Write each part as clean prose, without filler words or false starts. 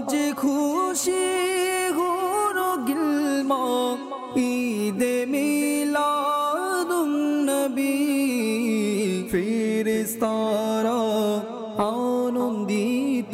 যে খুশি হলো গিলমা ঈদে মিলাদুন নবী ফেরেশতারা আনন্দিত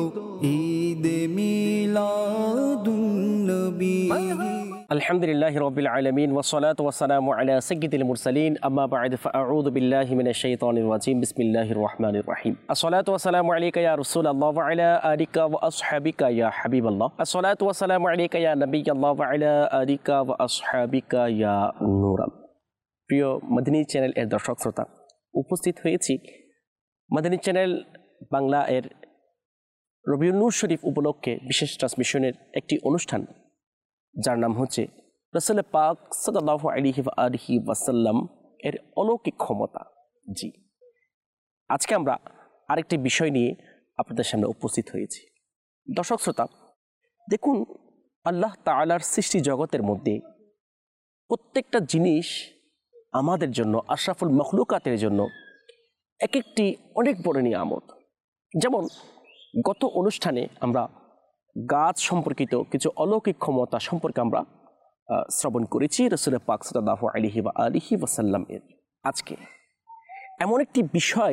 ঈদে মিলাদুন নবী। আলহামদুলিল্লাহি রাব্বিল আলামিন ওয়াসসালাতু ওয়াসসালামু আলা সাইয়্যিদিল মুরসালিন আম্মা বা'দ ফাআউযু বিল্লাহি মিনাশ শাইতানির রাজীম বিসমিল্লাহির রহমানির রহিম। আসসালাতু ওয়াসসালামু আলাইকা ইয়া রাসূলুল্লাহ ওয়া আলা আলিকা ওয়া আসহাবিকা ইয়া হাবিবাল্লাহ। আসসালাতু ওয়াসসালামু আলাইকা ইয়া নবিয়াল্লাহ ওয়া আলা আলিকা ওয়া আসহাবিকা ইয়া নূরাল। প্রিয় মদনী চ্যানেল এর দর্শক শ্রোতা, উপস্থিত হয়েছি মদনী চ্যানেল বাংলা এর রবিউল নূর শরীফ উপলক্ষে বিশেষ ট্রান্সমিশনের একটি অনুষ্ঠান, যার নাম হচ্ছে রাসূল পাক সাল্লাল্লাহু আলাইহি ওয়াসাল্লাম এর অলৌকিক ক্ষমতা। জি, আজকে আমরা আরেকটি বিষয় নিয়ে আপনাদের সামনে উপস্থিত হয়েছি। দর্শক শ্রোতা, দেখুন, আল্লাহ তাআলার সৃষ্টি জগতের মধ্যে প্রত্যেকটা জিনিস আমাদের জন্য, আশরাফুল মখলুকাতের জন্য এক একটি অনেক বড় নিয়ামত। যেমন গত অনুষ্ঠানে আমরা গাছ সম্পর্কিত কিছু অলৌকিক ক্ষমতা সম্পর্কে আমরা শ্রবণ করেছি রাসূল পাক সাল্লাল্লাহু আলাইহি ওয়াসাল্লাম এর। আজকে এমন একটি বিষয়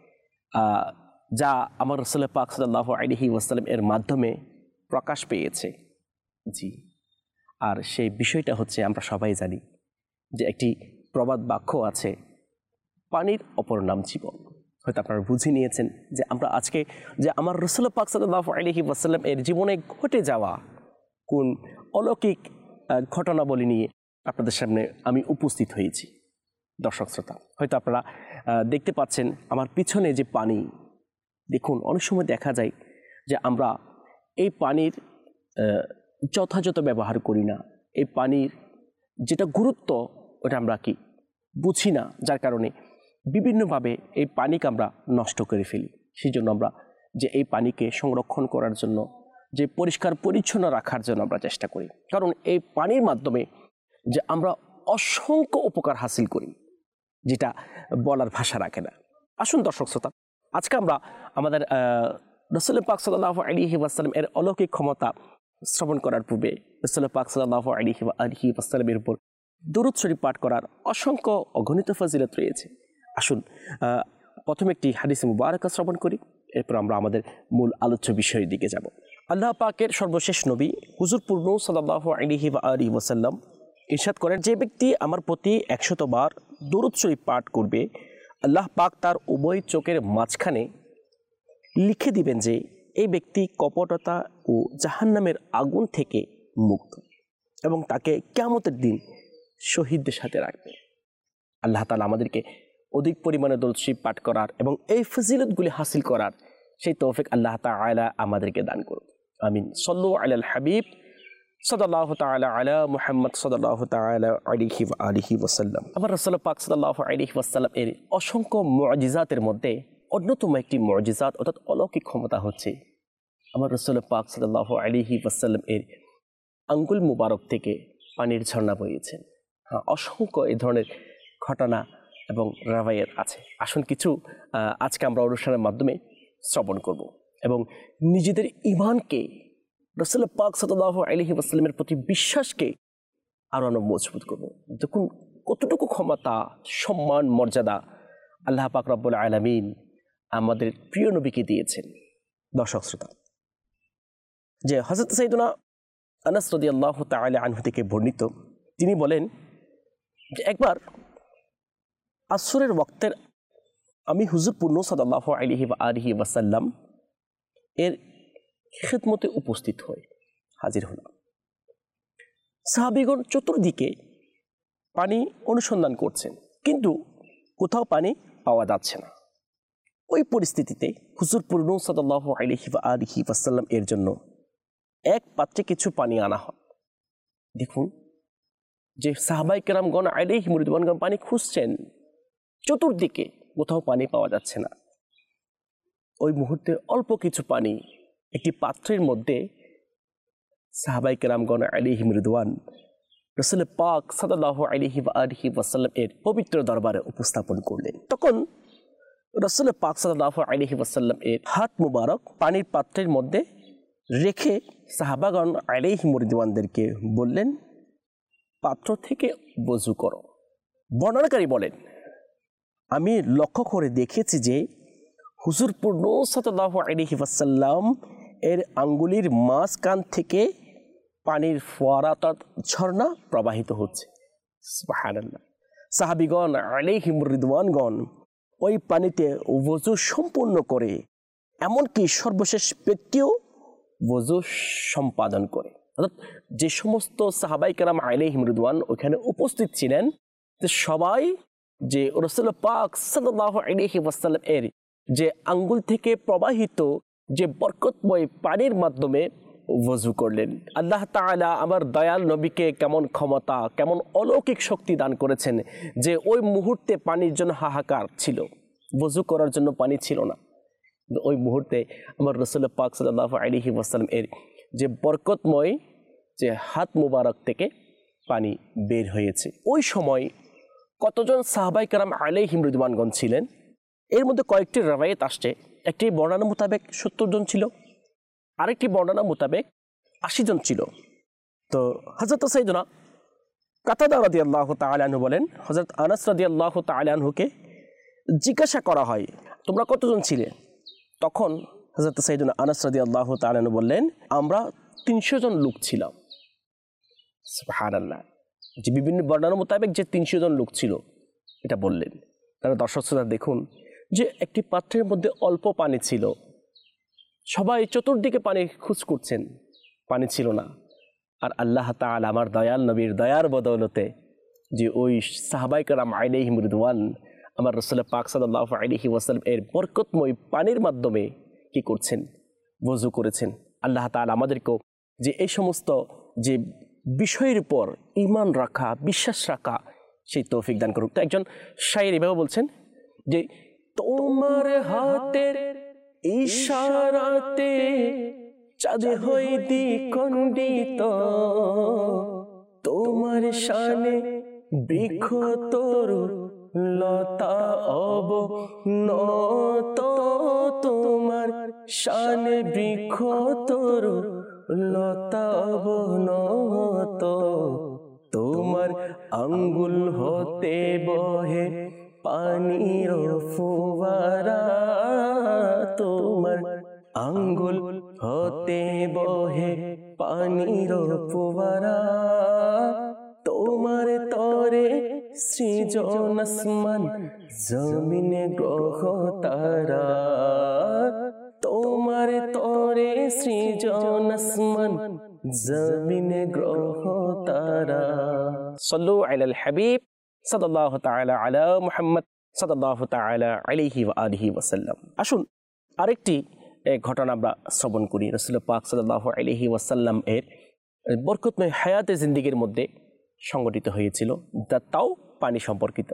যা আমার রাসূল পাক সাল্লাল্লাহু আলাইহি ওয়াসাল্লাম এর মাধ্যমে প্রকাশ পেয়েছে। জি, আর সেই বিষয়টা হচ্ছে, আমরা সবাই জানি যে একটি প্রবাদ বাক্য আছে, পানির অপর নাম জীবন। হয়তো আপনারা বুঝে নিয়েছেন যে আমরা আজকে যে আমার রাসূল পাক সাল্লাল্লাহু আলাইহি ওয়াসাল্লাম এর জীবনে ঘটে যাওয়া কোন অলৌকিক ঘটনাবলী নিয়ে আপনাদের সামনে আমি উপস্থিত হয়েছি। দর্শক শ্রোতা, হয়তো আপনারা দেখতে পাচ্ছেন আমার পিছনে যে পানি, দেখুন, অনেক সময় দেখা যায় যে আমরা এই পানির যথাযথ ব্যবহার করি না। এই পানির যেটা গুরুত্ব ওটা আমরা কি বুঝি না, যার কারণে বিভিন্নভাবে এই পানিকে আমরা নষ্ট করে ফেলি। সেই জন্য আমরা যে এই পানিকে সংরক্ষণ করার জন্য, যে পরিষ্কার পরিচ্ছন্ন রাখার জন্য আমরা চেষ্টা করি, কারণ এই পানির মাধ্যমে যে আমরা অসংখ্য উপকার হাসিল করি, যেটা বলার ভাষা রাখে না। আসুন দর্শক শ্রোতা, আজকে আমরা আমাদের রাসূল পাক সাল্লাল্লাহু আলাইহি ওয়াসাল্লাম এর অলৌকিক ক্ষমতা শ্রবণ করার পূর্বে রাসূল পাক সাল্লাল্লাহু আলাইহি ওয়াসাল্লামের উপর দরুদ শরীফ পাঠ করার অসংখ্য অগণিত ফজিলত রয়েছে। আসুন প্রথমে একটি হাদিস মুবারাকা শ্রবণ করি, এরপর আমরা আমাদের মূল আলোচ্য বিষয়ের দিকে যাব। আল্লাহ পাকের সর্বশেষ নবী হুজুর পূর্ণ সাল্লাল্লাহু আলাইহি ওয়াসাল্লাম ইরশাদ করেন, যে ব্যক্তি আমার প্রতি 100 বার দরুদ শরীফ পাঠ করবে, আল্লাহ পাক তার উভয় চোখের মাঝখানে লিখে দিবেন যে এই ব্যক্তি কপটতা ও জাহান্নামের আগুন থেকে মুক্ত, এবং তাকে কিয়ামতের দিন শহীদদের সাথে রাখবে। আল্লাহ তাআলা আমাদেরকে অধিক পরিমাণে দরুদ শরীফ পাঠ করার এবং এই ফজিলতগুলি হাসিল করার সেই তৌফিক আল্লাহ তাআলা আমাদেরকে দান করুন। আমিন। সাল্লু আলাল হাবিব সাল্লাল্লাহু তাআলা আলা মুহাম্মদ সাল্লাল্লাহু তাআলা আলাইহি ওয়াসাল্লাম। আমার রাসূল পাক সাল্লাল্লাহু আলাইহি ওয়াসাল্লাম এর অসংখ্য মুআজিজাতের মধ্যে অন্যতম একটি মুআজিজাত অর্থাৎ অলৌকিক ক্ষমতা হচ্ছে আমার রাসূল পাক সাল্লাল্লাহু আলাইহি ওয়াসাল্লাম এর আঙ্গুল মুবারক থেকে পানির ঝর্ণা বইয়েছেন। হ্যাঁ, অসংখ্য এই ধরনের ঘটনা এবং রাওয়ায়াত আছে। আসুন কিছু আজকে আমরা অনুষ্ঠানের মাধ্যমে শ্রবণ করব এবং নিজেদের ঈমানকে, রাসূল পাক সাল্লাল্লাহু আলাইহি ওয়াসাল্লামের প্রতি বিশ্বাসকে আরো মজবুত করব। দেখুন কতটুকু ক্ষমতা, সম্মান, মর্যাদা আল্লাহ পাক রব্বুল আলামিন আমাদের প্রিয় নবীকে দিয়েছেন। দর্শক শ্রোতা, যে হযরত সাইয়েদুনা আনাস রাদিয়াল্লাহু তাআলা আনহু থেকে বর্ণিত, তিনি বলেন যে একবার আসরের ওয়াক্তের আমি হুজুর পূর্ণ সাল্লাল্লাহু আলাইহি ওয়াসাল্লাম এর খিদমতে উপস্থিত হয়ে হাজির হলাম। সাহাবীগণ চতুর্দিকে পানি অনুসন্ধান করছেন, কিন্তু কোথাও পানি পাওয়া যাচ্ছে না। ওই পরিস্থিতিতে হুজুর পূর্ণ সাল্লাল্লাহু আলাইহি ওয়াসাল্লাম এর জন্য এক পাত্রে কিছু পানি আনা হয়। দেখুন যে সাহাবায়ে কেরামগণ আলাইহিম রিদওয়ানগণ পানি খুঁজছেন, চতুর্দিকে কোথাও পানি পাওয়া যাচ্ছে না। ওই মুহূর্তে অল্প কিছু পানি একটি পাত্রের মধ্যে সাহাবায়ে কেরামগণ আলাইহিম রিদওয়ান রাসূল পাক সাল্লাল্লাহু আলাইহি ওয়াসাল্লাম এর পবিত্র দরবারে উপস্থাপন করলেন। তখন রাসূল পাক সাল্লাল্লাহু আলাইহি ওয়াসাল্লাম এর হাত মুবারক পানির পাত্রের মধ্যে রেখে সাহাবাগণ আলাইহিম রিদওয়ানদেরকে বললেন, পাত্র থেকে ওযু করো। বর্ণনাকারী বলেন, আমি লক্ষ্য করে দেখেছি যে হুজুর পূর্ণ সাল্লাল্লাহু আলাইহি ওয়াসাল্লাম এর আঙ্গুলির মাঝখান থেকে পানির ফোয়ারা অর্থাৎ ঝর্ণা প্রবাহিত হচ্ছে। সুবহানাল্লাহ। সাহাবিগণ আলাইহিম রিদওয়ানগণ ওই পানিতে ওযু সম্পূর্ণ করে, এমনকি সর্বশেষ ব্যক্তিও ওযু সম্পাদন করে। অর্থাৎ যে সমস্ত সাহাবায়ে কেরাম আলাইহিম রিদওয়ান ওখানে উপস্থিত ছিলেন, যে সবাই যে রাসূল পাক সাল্লাল্লাহু আলাইহি ওয়াসাল্লাম এর যে আঙ্গুল থেকে প্রবাহিত যে বরকতময় পানির মাধ্যমে ওযু করলেন। আল্লাহ তাআলা আমার দয়াল নবীকে কেমন ক্ষমতা, কেমন অলৌকিক শক্তি দান করেছেন যে ওই মুহূর্তে পানির জন্য হাহাকার ছিল, ওযু করার জন্য পানি ছিল না। ওই মুহূর্তে আমার রাসূল পাক সাল্লাল্লাহু আলাইহি ওয়াসাল্লাম এর যে বরকতময় যে হাত মুবারক থেকে পানি বের হয়েছে। ওই সময় কতজন সাহাবায়ে কেরাম আলাইহিম রিদওয়ানগণ ছিলেন, এর মধ্যে কয়েকটি রাওয়ায়াত আসছে। একটি বর্ণনা মোতাবেক 70 জন ছিল, আরেকটি বর্ণনা মোতাবেক 80 জন ছিল। তো হযরত সাইয়েদনা কাতাদা রাদিয়াল্লাহু তাআলা আনহু বলেন, হযরত আনাস রাদিয়াল্লাহু তাআলা আনহুকে জিজ্ঞাসা করা হয়, তোমরা কতজন ছিলে? তখন হযরত সাইয়েদনা আনাস রাদিয়াল্লাহু তাআলা আনহু বললেন, আমরা 300 জন লোক ছিলাম। সুবহানাল্লাহ। যে বিভিন্ন বর্ণনা মোতাবেক যে 300 জন লোক ছিল এটা বললেন। তাহলে দর্শক শ্রোতা দেখুন যে একটি পাত্রের মধ্যে অল্প পানি ছিল, সবাই চতুর্দিকে পানি খোঁজ করছেন, পানি ছিল না। আর আল্লাহ তাআলা আমার দয়াল নবীর দয়ার বদৌলতে যে ওই সাহাবায়ে কেরাম আলাইহিম রিদওয়ান আমার রাসূল পাক সাল্লাল্লাহু আলাইহি ওয়াসাল্লাম এর বরকতময় পানির মাধ্যমে কি করছেন? ওযু করেছেন। আল্লাহ তাআলা আমাদেরকেও যে এই সমস্ত যে বিষয়ের উপর ঈমান রাখা, বিশ্বাস রাখা, সেই তৌফিক দান করুক। তো একজন শায়ের এভাবে বলছেন যে, তোমার হাতের ইশারাতে চাঁদ হই দ্বিখণ্ডিত, তোমার শানে বৃক্ষ তরু লতা অবনত, তোমার শানে বৃক্ষ তরু লতা অবনত, তোমার আঙ্গুল হতে বহে পানির ফোয়ারা, তোমার আঙ্গুল হতে বহে পানির ফোয়ারা, তোমার তরে সৃজন আসমান জমিন গ্রহ তারা, তোমার তরে সৃজন আসমান জমিন গ্রহ তারা। সাল্লু আলাল হাবিব সাল্লাল্লাহু তাআলা আলা মুহাম্মদ সাল্লাল্লাহু তাআলা আলাইহি ওয়া আলিহি ওয়াসাল্লাম। আসুন আরেকটি ঘটনা আমরা শ্রবণ করি। রাসূল পাক সাল্লাল্লাহু আলাইহি ওয়াসাল্লাম এর বরকতময় হায়াতে জিন্দেগীর মধ্যে সংগঠিত হয়েছিল, তাও পানি সম্পর্কিত।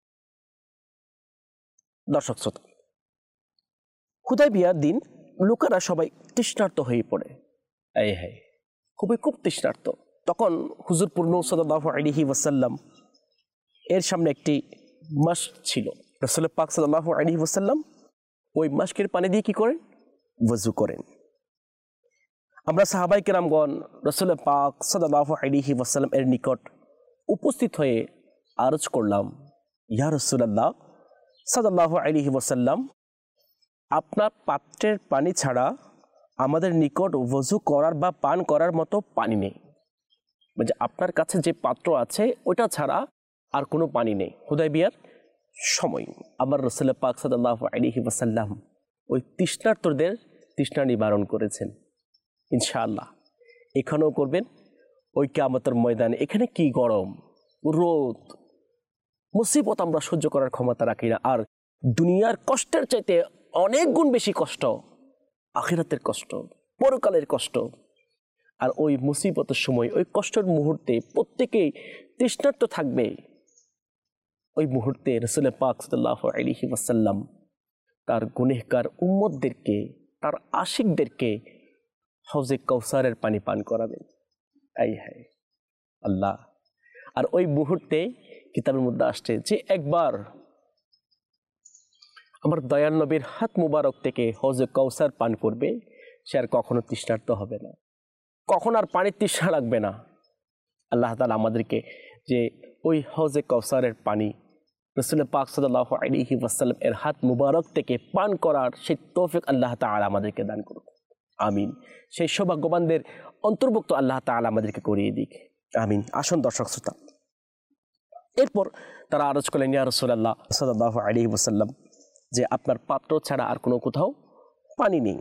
দর্শক শ্রোতা, হুদায়বিয়ার দিন লোকেরা সবাই তৃষ্ণার্ত হয়ে পড়ে, খুব তৃষ্ণার্ত। তখন হুজুর পূর্ণ সাল্লাল্লাহু আলাইহি ওয়াসাল্লাম এর সামনে একটি মাস্ক ছিল। রাসূল পাক সাল্লাল্লাহু আলাইহি ওয়াসাল্লাম ওই মাস্কের পানি দিয়ে কি করেন? ওযু করেন। আমরা সাহাবায়ে কেরামগণ রাসূল পাক সাল্লাল্লাহু আলাইহি ওয়াসাল্লাম এর নিকট উপস্থিত হয়ে আরজ করলাম, ইয়া রাসূলুল্লাহ সাল্লাল্লাহু আলাইহি ওয়াসাল্লাম, আপনার পাত্রের পানি ছাড়া আমাদের নিকট ওযু করার বা পান করার মতো পানি নেই। মানে আপনার কাছে যে পাত্র আছে ওটা ছাড়া আর কোনো পানি নেই। হুদায়বিয়ার সময় আমার রাসূল পাক সাল্লাল্লাহু আলাইহি ওয়াসাল্লাম ওই তৃষ্ণার্তদের তৃষ্ণা নিবারণ করেছেন। ইনশাআল্লাহ এখানেও করবেন ওই কিয়ামতের ময়দানে। এখানে কি গরম, রোদ, মুসিবত আমরা সহ্য করার ক্ষমতা রাখি না। আর দুনিয়ার কষ্টের চাইতে অনেক গুণ বেশি কষ্ট আখিরাতের কষ্ট, পরকালের কষ্ট। আর ওই মুসিবতের সময়, ওই কষ্টের মুহূর্তে প্রত্যেকেই তৃষ্ণার্ত থাকবে। ওই মুহূর্তে রাসূল পাক সাল্লাল্লাহু আলাইহি ওয়াসাল্লাম তার গুনাহগার উম্মতদেরকে, তার আশিকদেরকে হাউজে কাউসারের পানি পান করাবেন। আল্লাহ। আর ওই মুহূর্তে কিতাবের মধ্যে আসছে যে একবার আমার দয়াল নবীর হাত মুবারক থেকে হাউজে কাউসার পান করবে, সে আর কখনো তৃষ্ণার্ত হবে না, কখন আর পানির তৃষ্ণা লাগবে না। আল্লাহ তাআলা আমাদেরকে যে ওই হৌজে কাউসারের পানি রাসূল পাক সাল্লাল্লাহু আলাইহি ওয়াসাল্লাম এর হাত মুবারক থেকে পান করার সেই তৌফিক আল্লাহ তাআলা আমাদেরকে দান করুন, আমিন। সেই সৌভাগ্যবানদের অন্তর্ভুক্ত আল্লাহ তাআলা আমাদেরকে করিয়ে দিক, আমিন। আসুন দর্শক শ্রোতা, এরপর তারা আরজ করলেন, ইয়া রাসূলুল্লাহ সাল্লাল্লাহু আলাইহি ওয়াসাল্লাম, যে আপনার পাত্র ছাড়া আর কোনো কোথাও পানি নেই।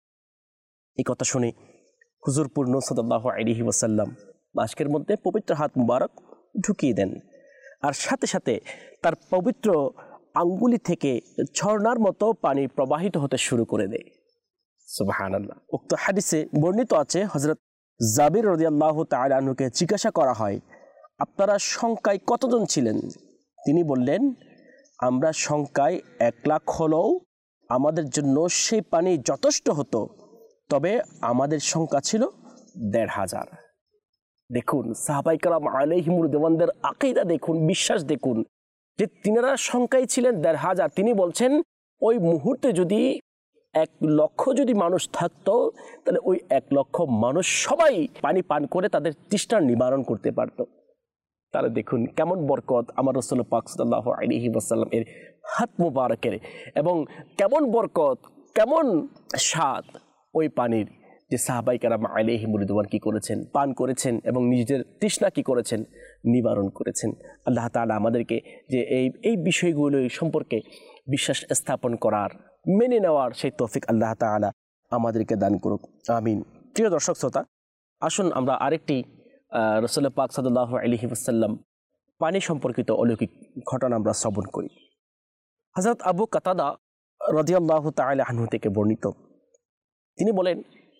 এই কথা শুনে হুজুর পূর্ণ সাল্লাল্লাহু আলাইহি ওয়াসাল্লাম বাস্কের মধ্যে পবিত্র হাত মুবারক ঢুকিয়ে দেন, আর সাথে সাথে তার পবিত্র আঙ্গুলি থেকে ঝর্ণার মতো পানি প্রবাহিত হতে শুরু করে দেয়। সুবহানাল্লাহ। উক্ত হাদিসে বর্ণিত আছে, হযরত জাবির রাদিয়াল্লাহু তাআলা আনহুকে জিজ্ঞাসা করা হয়, আপনারা সংখ্যায় কতজন ছিলেন? তিনি বললেন, আমরা সংখ্যায় 1,00,000 হলেও আমাদের জন্য সেই পানি যথেষ্ট হতো, তবে আমাদের সংখ্যা ছিল 1,500। দেখুন সাহাবায়ে কেরাম আলাইহিমুর রিদওয়ানদের আকীদা দেখুন, বিশ্বাস দেখুন, যে তিনারা সংখ্যায় ছিলেন 1,500। তিনি বলছেন ওই মুহূর্তে যদি 1,00,000 যদি মানুষ থাকতো, তাহলে ওই 1,00,000 মানুষ সবাই পানি পান করে তাদের তৃষ্ণা নিবারণ করতে পারত। তাহলে দেখুন কেমন বরকত আমার রাসূল পাক সাল্লাল্লাহু আলাইহি ওয়াসাল্লাম এর হাত মুবারকের, এবং কেমন বরকত, কেমন স্বাদ ওই পানির, যে সাহাবায়ে কেরাম আলাইহিমুর রিদওয়ান কি করেছেন, পান করেছেন এবং নিজেদের তৃষ্ণা কি করেছেন, নিবারণ করেছেন। আল্লাহ তাআলা আমাদেরকে যে এই বিষয়গুলো সম্পর্কে বিশ্বাস স্থাপন করার, মেনে নেওয়ার সেই তৌফিক আল্লাহ তাআলা আমাদেরকে দান করুক, আমিন। প্রিয় দর্শক শ্রোতা, আসুন আমরা আরেকটি রাসূল পাক সাল্লাল্লাহু আলাইহি ওয়াসাল্লাম পানি সম্পর্কিত অলৌকিক ঘটনা আমরা শ্রবণ করি। হযরত আবু কাতাদা রাদিয়াল্লাহু তাআলা আনহু থেকে বর্ণিত, তিনি বলেন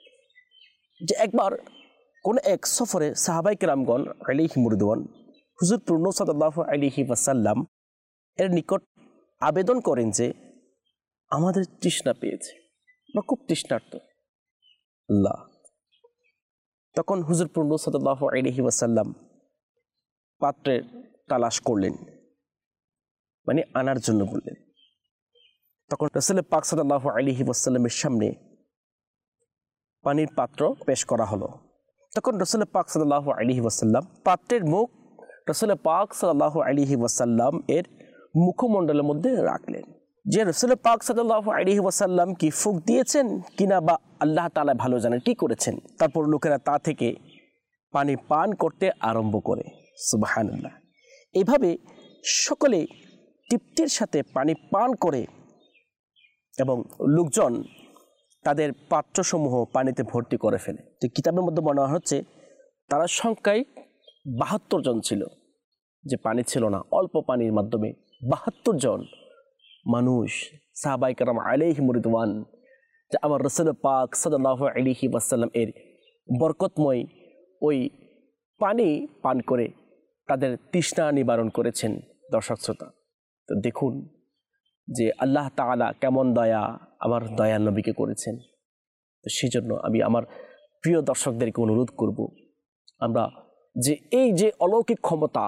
যে একবার কোন এক সফরে সাহাবায়ে কেরামগণ আলাইহিমুর রিদওয়ান হুজুর পূর্ণ সাল্লাল্লাহু আলাইহি ওয়াসাল্লাম এর নিকট আবেদন করেন যে আমাদের তৃষ্ণা পেয়েছে, আমরা খুব তৃষ্ণার্ত আল্লাহ। তখন হুজুর পূর্ণ সাল্লাল্লাহু আলাইহি ওয়াসাল্লাম পাত্রের তালাশ করলেন, মানে আনার জন্য বললেন। তখন রাসূল পাক সাল্লাল্লাহু আলাইহি ওয়াসাল্লামের সামনে পানির পাত্র পেশ করা হলো। তখন রাসূল পাক সাল্লাল্লাহু আলাইহি ওয়াসাল্লাম পাত্রের মুখ রাসূল পাক সাল্লাল্লাহু আলাইহি ওয়াসাল্লাম এর মুখমণ্ডলের মধ্যে রাখলেন। যে রাসূল পাক সাল্লাল্লাহু আলাইহি ওয়াসাল্লাম কি ফুঁক দিয়েছেন কিনা বা আল্লাহ তাআলা ভালো জানেন কি করেছেন। তারপর লোকেরা তা থেকে পানি পান করতে আরম্ভ করে। সুবহানাল্লাহ। এইভাবে সকলে তৃপ্তির সাথে পানি পান করে এবং লোকজন তাদের পাত্রসমূহ পানিতে ভর্তি করে ফেলে। তো কিতাবের মধ্যে বলা হচ্ছে তারা সংখ্যায় 72 জন ছিল, যে পানি ছিল না, অল্প পানির মাধ্যমে 72 জন মানুষ সাহাবায়ে কেরাম আলাইহিমুর রিদওয়ান, যে আমার রাসূল পাক সাল্লাল্লাহু আলাইহি ওয়াসাল্লাম এর বরকতময় ওই পানি পান করে তাদের তৃষ্ণা নিবারণ করেছেন। দর্শক শ্রোতা, তো দেখুন যে আল্লাহ তাআলা কেমন দয়া আমার দয়ার নবীকে করেছেন। তো সেই জন্য আমি আমার প্রিয় দর্শকদেরকে অনুরোধ করব, আমরা যে এই যে অলৌকিক ক্ষমতা,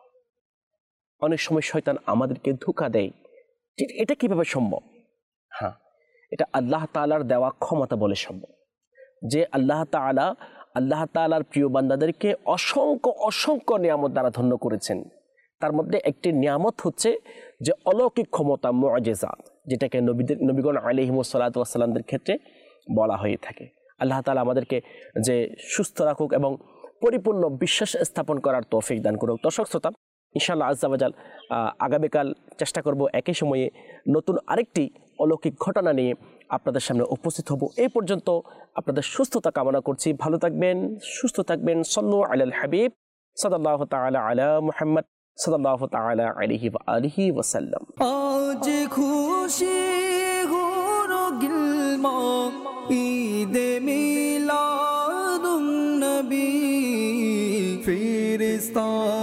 অনেক সময় শয়তান আমাদেরকে ধোঁকা দেয়, এটা কিভাবে সম্ভব? হ্যাঁ, এটা আল্লাহ তাআলার দেওয়া ক্ষমতা বলে সম্ভব। যে আল্লাহ তাআলার প্রিয় বান্দাদেরকে অসংখ্য অসংখ্য নিয়ামত দ্বারা ধন্য করেছেন। তার মধ্যে একটি নিয়ামত হচ্ছে যে অলৌকিক ক্ষমতা, মুআজিজাত, যেটাকে নবীগণ আলাইহিমুস সালাতু ওয়াস সালামদের ক্ষেত্রে বলা হয়ে থাকে। আল্লাহ তাআলা আমাদেরকে যে সুস্থ রাখুক এবং পরিপূর্ণ বিশ্বাস স্থাপন করার তৌফিক দান করুক। দর্শক শ্রোতা, ইনশাআল্লাহ আজ্জা ওয়া জাল আগামীকাল চেষ্টা করব একই সময়ে নতুন আরেকটি অলৌকিক ঘটনা নিয়ে আপনাদের সামনে উপস্থিত হব। এই পর্যন্ত আপনাদের সুস্থতা কামনা করছি। ভালো থাকবেন, সুস্থ থাকবেন। সাল্লু আলাল হাবিব সাল্লাল্লাহু তাআলা আলা মুহাম্মদ সাল্লাল্লাহু তাআলা আলাইহি ওয়া আলিহি ওয়া সাল্লাম। আজ খুশি হলো গিলমা ঈদে মিলাদুন নবী, ফেরেশতা